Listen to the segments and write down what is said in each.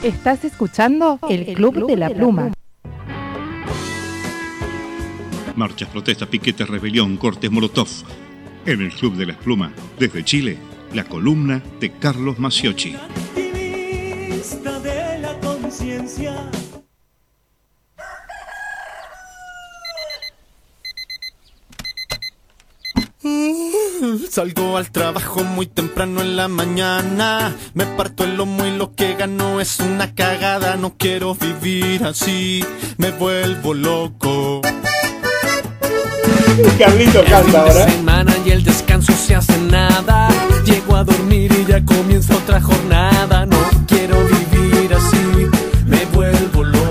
Estás escuchando El Club de la Pluma. Marchas, protestas, piquetes, rebelión, cortes, molotov. En el Club de la Pluma, desde Chile, la columna de Carlos Maciocchi. Activista de la conciencia. Salgo al trabajo muy temprano en la mañana. Me parto el lomo y lo que gano es una cagada. No quiero vivir así, me vuelvo loco. Carlito canta ahora. El fin de semana y el descanso se hace nada. Llego a dormir y ya comienza otra jornada. No quiero vivir así, me vuelvo loco.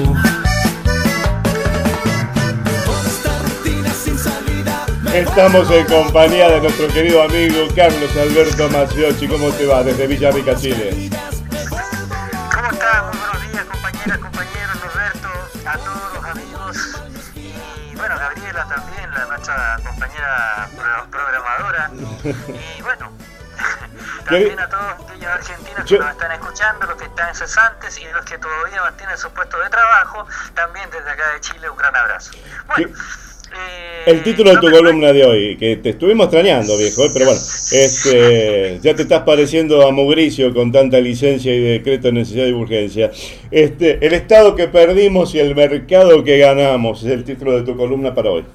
Estamos en compañía de nuestro querido amigo Carlos Alberto Maciocchi. ¿Cómo te va desde Villarrica, Chile? ¿Cómo estás? Muy buenos días, compañeras, compañeros, Norberto, a todos los amigos y bueno, Gabriela también, nuestra compañera programadora y bueno, también a todos aquellos argentinos que nos están escuchando, los que están cesantes y los que todavía mantienen sus puestos de trabajo, también desde acá de Chile un gran abrazo. Bueno. El título de tu columna de hoy, que te estuvimos extrañando, viejo, pero bueno, ya te estás pareciendo a Mauricio con tanta licencia y decreto de necesidad y urgencia. El Estado que perdimos y el mercado que ganamos, es el título de tu columna para hoy.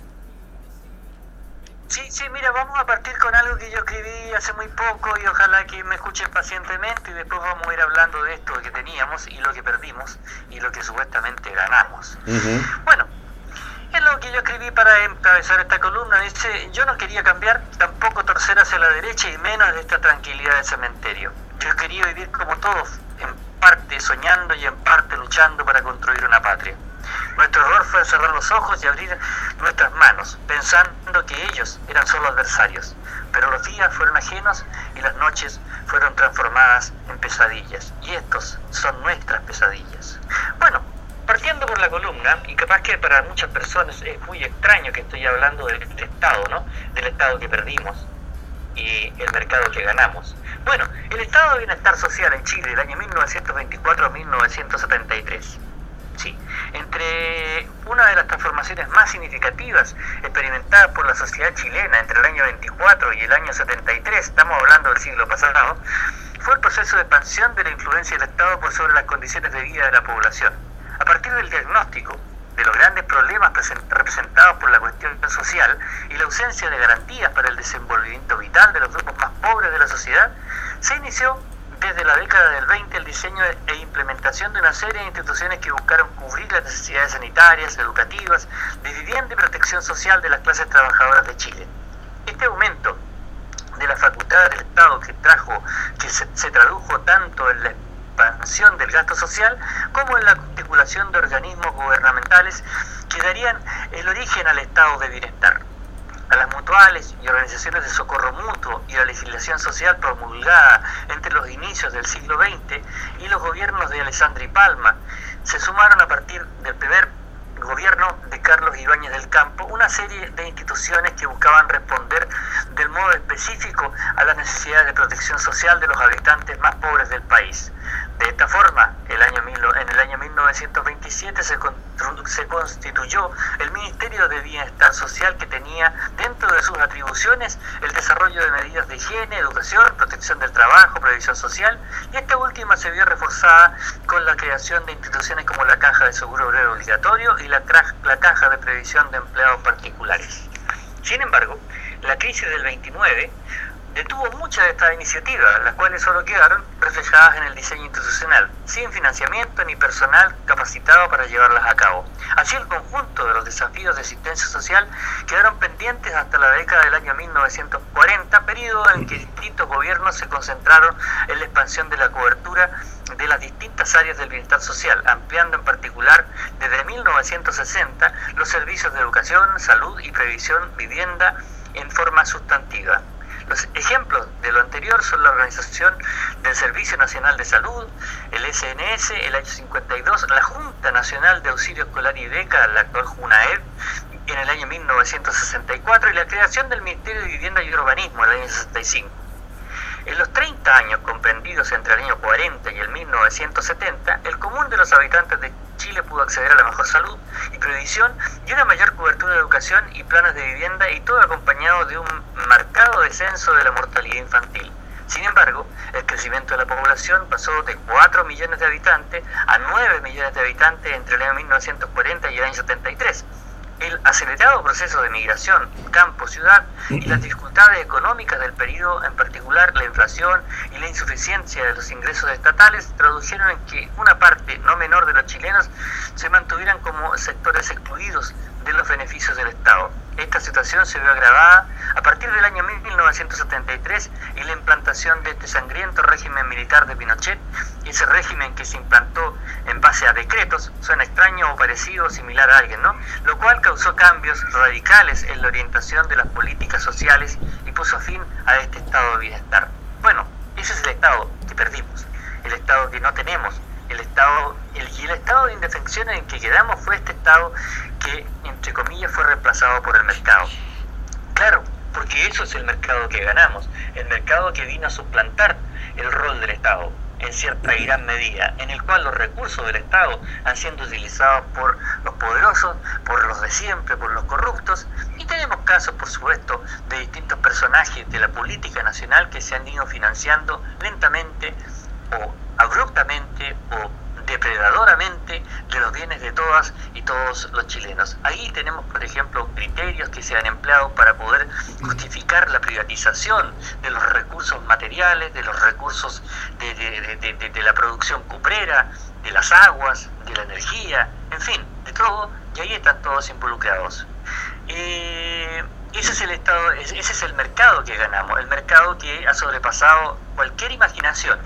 Sí, mira, vamos a partir con algo que yo escribí hace muy poco y ojalá que me escuchen pacientemente y después vamos a ir hablando de esto que teníamos y lo que perdimos y lo que supuestamente ganamos. Bueno. Es lo que yo escribí para encabezar esta columna. Dice, yo no quería cambiar, tampoco torcer hacia la derecha y menos de esta tranquilidad del cementerio. Yo quería vivir como todos, en parte soñando y en parte luchando para construir una patria. Nuestro error fue cerrar los ojos y abrir nuestras manos, pensando que ellos eran solo adversarios. Pero los días fueron ajenos y las noches fueron transformadas en pesadillas. Y estos son nuestras pesadillas. Bueno, partiendo por la columna, y capaz que para muchas personas es muy extraño que estoy hablando del Estado, ¿no? Del Estado que perdimos y el mercado que ganamos. Bueno, el Estado de Bienestar Social en Chile del año 1924 a 1973. Sí, entre una de las transformaciones más significativas experimentadas por la sociedad chilena entre el año 24 y el año 73, estamos hablando del siglo pasado, fue el proceso de expansión de la influencia del Estado por sobre las condiciones de vida de la población. A partir del diagnóstico de los grandes problemas representados por la cuestión social y la ausencia de garantías para el desenvolvimiento vital de los grupos más pobres de la sociedad, se inició desde la década del 20 el diseño e implementación de una serie de instituciones que buscaron cubrir las necesidades sanitarias, educativas, de vivienda y protección social de las clases trabajadoras de Chile. Este aumento de la facultad del Estado que se tradujo tanto en la expansión del gasto social como en la articulación de organismos gubernamentales que darían el origen al estado de bienestar, a las mutuales y organizaciones de socorro mutuo y la legislación social promulgada entre los inicios del siglo XX y los gobiernos de Alessandri Palma. Se sumaron a partir del primer gobierno de Carlos Ibáñez del Campo una serie de instituciones que buscaban responder del modo específico a las necesidades de protección social de los habitantes más pobres del país. De esta forma, en el año 1927 se constituyó el Ministerio de Bienestar Social, que tenía dentro de sus atribuciones el desarrollo de medidas de higiene, educación, protección del trabajo, previsión social, y esta última se vio reforzada con la creación de instituciones como la Caja de Seguro Obrero Obligatorio y la Caja de Previsión de Empleados Particulares. Sin embargo, la crisis del 29 detuvo muchas de estas iniciativas, las cuales solo quedaron reflejadas en el diseño institucional, sin financiamiento ni personal capacitado para llevarlas a cabo. Así, el conjunto de los desafíos de asistencia social quedaron pendientes hasta la década del año 1940, periodo en que distintos gobiernos se concentraron en la expansión de la cobertura de las distintas áreas del bienestar social, ampliando en particular desde 1960 los servicios de educación, salud y previsión, vivienda en forma sustantiva. Los ejemplos de lo anterior son la organización del Servicio Nacional de Salud, el SNS, el año 52, la Junta Nacional de Auxilio Escolar y Beca, la actual JUNAEB, en el año 1964, y la creación del Ministerio de Vivienda y Urbanismo en el año 65. En los 30 años comprendidos entre el año 40 y el 1970, el común de los habitantes de Chile pudo acceder a la mejor salud y previsión y una mayor cobertura de educación y planes de vivienda, y todo acompañado de un marcado descenso de la mortalidad infantil. Sin embargo, el crecimiento de la población pasó de 4 millones de habitantes a 9 millones de habitantes entre el año 1940 y el año 73. El acelerado proceso de migración campo-ciudad y las dificultades económicas del periodo, en particular la inflación y la insuficiencia de los ingresos estatales, tradujeron en que una parte no menor de los chilenos se mantuvieran como sectores excluidos de los beneficios del Estado. Esta situación se vio agravada a partir del año 1973 y la implantación de este sangriento régimen militar de Pinochet, ese régimen que se implantó en base a decretos, suena extraño o parecido o similar a alguien, ¿no? Lo cual causó cambios radicales en la orientación de las políticas sociales y puso fin a este estado de bienestar. Bueno, ese es el estado que perdimos, el estado que no tenemos, el estado de indefensión en que quedamos fue este estado que, entre comillas, fue reemplazado por el mercado. Claro, porque eso es el mercado que ganamos, el mercado que vino a suplantar el rol del Estado, en cierta y gran medida, en el cual los recursos del Estado han sido utilizados por los poderosos, por los de siempre, por los corruptos, y tenemos casos, por supuesto, de distintos personajes de la política nacional que se han ido financiando lentamente o abruptamente o depredadoramente de los bienes de todas y todos los chilenos. Ahí tenemos, por ejemplo, criterios que se han empleado para poder justificar la privatización de los recursos materiales, de los recursos de la producción cuprera, de las aguas, de la energía, en fin, de todo, y ahí están todos involucrados. Ese es el estado, ese es el mercado que ganamos, el mercado que ha sobrepasado cualquier imaginación.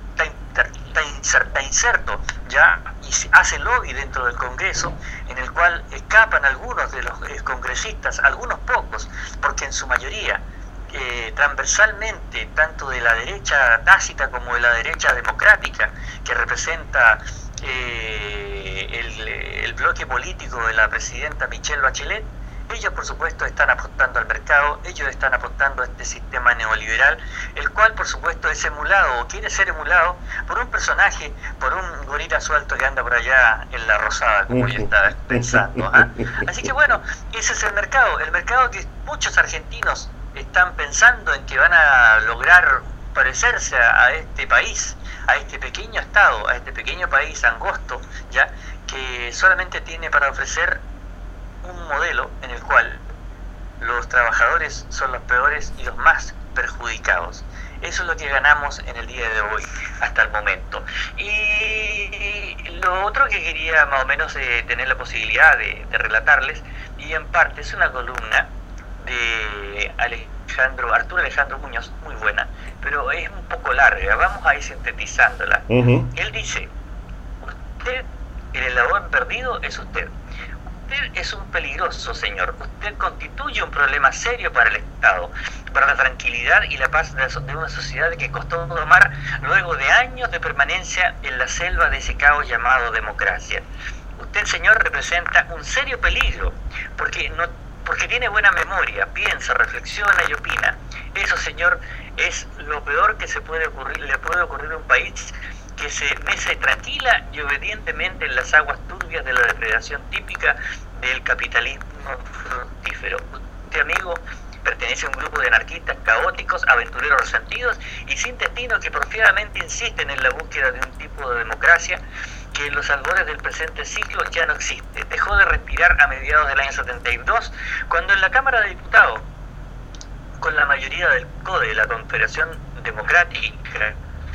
Está inserto ya y hace lobby dentro del Congreso, en el cual escapan algunos de los congresistas, algunos pocos, porque en su mayoría transversalmente, tanto de la derecha tácita como de la derecha democrática, que representa el bloque político de la presidenta Michelle Bachelet, ellos por supuesto están apostando al mercado, ellos están apostando a este sistema neoliberal, el cual por supuesto es emulado o quiere ser emulado por un personaje, por un gorila suelto que anda por allá en la Rosada, como yo estaba pensando. Así que bueno, ese es el mercado que muchos argentinos están pensando en que van a lograr parecerse a este país, a este pequeño estado, a este pequeño país angosto, ya que solamente tiene para ofrecer un modelo en el cual los trabajadores son los peores y los más perjudicados. Eso es lo que ganamos en el día de hoy, hasta el momento. Y lo otro que quería más o menos tener la posibilidad de relatarles, y en parte es una columna de Arturo Alejandro Muñoz, muy buena, pero es un poco larga, vamos a ir sintetizándola. Él dice: usted, el eslabón perdido es usted. Usted es un peligroso señor, usted constituye un problema serio para el Estado, para la tranquilidad y la paz de una sociedad que costó domar luego de años de permanencia en la selva de ese caos llamado democracia. Usted, señor, representa un serio peligro, porque tiene buena memoria, piensa, reflexiona y opina. Eso, señor, es lo peor que le puede ocurrir a un país que se mece tranquila y obedientemente en las aguas turbias de la depredación típica del capitalismo fructífero. Usted, amigo, pertenece a un grupo de anarquistas caóticos, aventureros resentidos y sin destino que porfiadamente insisten en la búsqueda de un tipo de democracia que en los albores del presente siglo ya no existe. Dejó de respirar a mediados del año 72, cuando en la Cámara de Diputados, con la mayoría del CODE, la Confederación Democrática,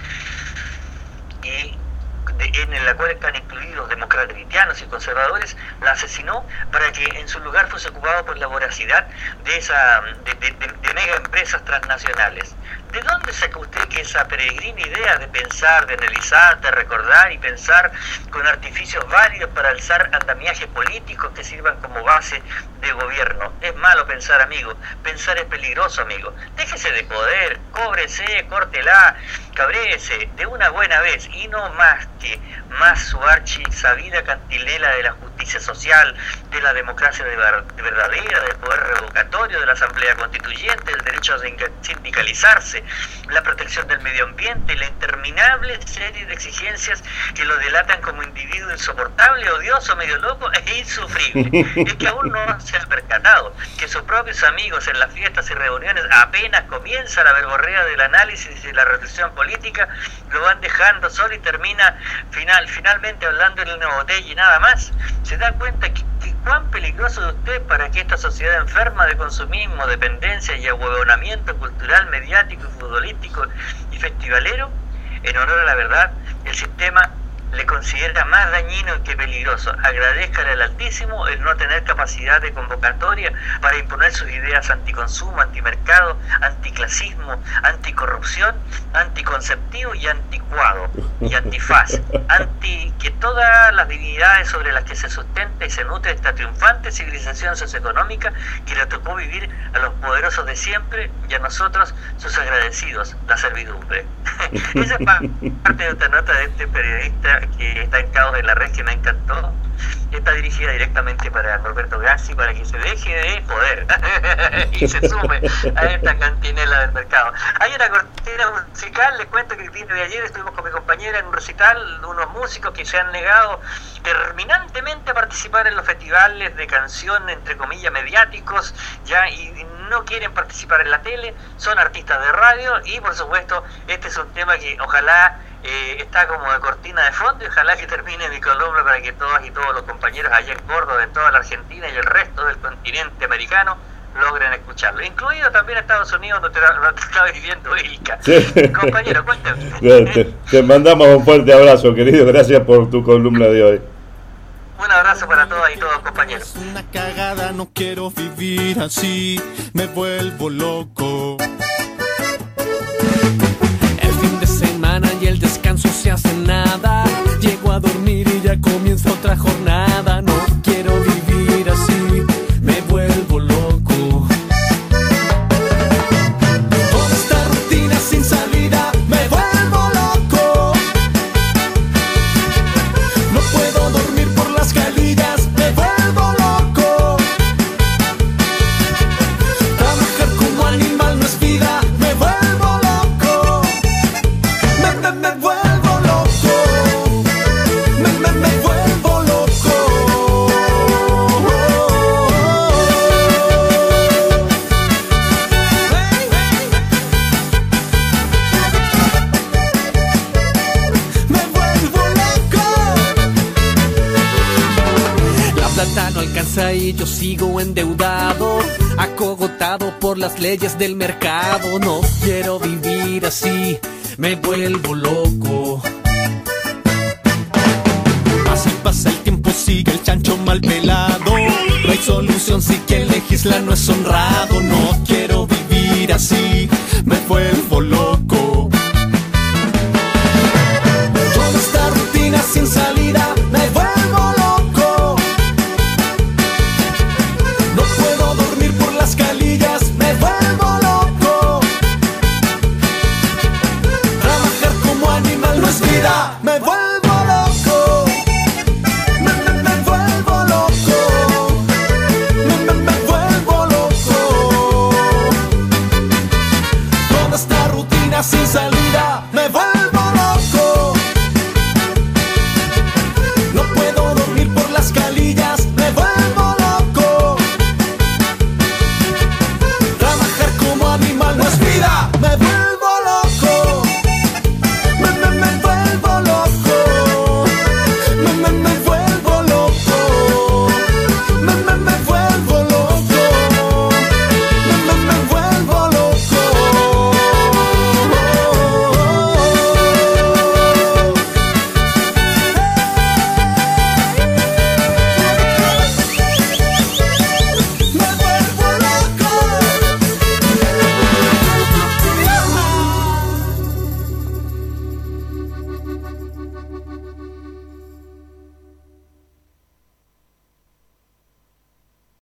y en la cual están incluidos demócratas cristianos y conservadores, la asesinó para que en su lugar fuese ocupado por la voracidad de mega empresas transnacionales. ¿De dónde saca usted que esa peregrina idea de pensar, de analizar, de recordar y pensar con artificios válidos para alzar andamiajes políticos que sirvan como base de gobierno. Es malo pensar, amigo. Pensar es peligroso, amigo. Déjese de joder, cóbrese, córtela, cabréese de una buena vez y no más que más su sabida cantilena de la justicia social, de la democracia verdadera, del poder revocatorio, de la asamblea constituyente, del derecho a sindicalizarse, la protección del medio ambiente, la interminable serie de exigencias que lo delatan como individuo insoportable, odioso, medio loco e insufrible. Es que aún no se han percatado que sus propios amigos en las fiestas y reuniones, apenas comienza la verborrea del análisis y la reflexión política, lo van dejando solo y termina finalmente hablando en una botella y nada más. ¿Se da cuenta que cuán peligroso es usted para que esta sociedad enferma de consumismo, dependencia y ahuevonamiento cultural, mediático y futbolístico y festivalero? En honor a la verdad, el sistema le considera más dañino que peligroso. Agradezcale al Altísimo el no tener capacidad de convocatoria para imponer sus ideas anticonsumo, antimercado, anticlasismo, anticorrupción, anticonceptivo y anticuado y antifaz, anti que todas las divinidades sobre las que se sustenta y se nutre esta triunfante civilización socioeconómica que le tocó vivir a los poderosos de siempre y a nosotros, sus agradecidos, la servidumbre. Esa es parte de otra nota de este periodista que está en Caos de la Red, que me encantó. Está dirigida directamente para Norberto Gassi, para que se deje de joder y se sume a esta cantinela del mercado. Hay una cortina musical, les cuento que el día de ayer estuvimos con mi compañera en un recital de unos músicos que se han negado terminantemente a participar en los festivales de canción, entre comillas, mediáticos, ya, y no quieren participar en la tele, son artistas de radio, y por supuesto este es un tema que ojalá está como de cortina de fondo, y ojalá que termine mi columna para que todas y todos los compañeros allá en Córdoba, de toda la Argentina y el resto del continente americano logren escucharlo, incluido también Estados Unidos, donde está viviendo Erika. Sí. Compañero, cuéntame. Te mandamos un fuerte abrazo, querido, gracias por tu columna de hoy. Un abrazo para todas y todos, compañeros. Es una cagada, no quiero vivir así, me vuelvo loco. Y el descanso se hace nada. Llego a dormir y ya comienza otra jornada. No quiero vivir así, me vuelvo loco. Toda esta rutina sin salida, me vuelvo loco. No puedo dormir por las calillas, me vuelvo loco. Trabajar como animal no es vida, me vuelvo loco. Me vuelvo loco, me vuelvo loco. Me vuelvo loco. La plata no alcanza y yo sigo endeudado, acogotado por las leyes del mercado. No quiero vivir así, me vuelvo loco. Así pasa el tiempo, sigue el chancho mal pelado. No hay solución si quien legisla no es honrado. No